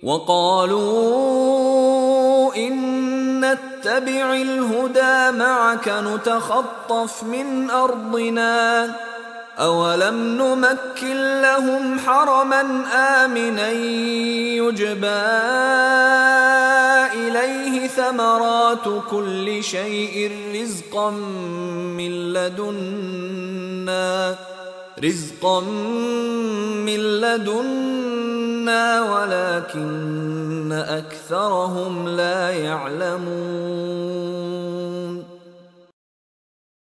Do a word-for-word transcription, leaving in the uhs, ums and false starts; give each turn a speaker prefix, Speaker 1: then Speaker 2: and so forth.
Speaker 1: وقالوا إن نتبع الهدى معك نتخطف من أرضنا أولم نمكن لهم حرما آمنا يجبى إليه ثمرات كل شيء رزقا من لدنا رزقا من لدنا ولكن أكثرهم لا يعلمون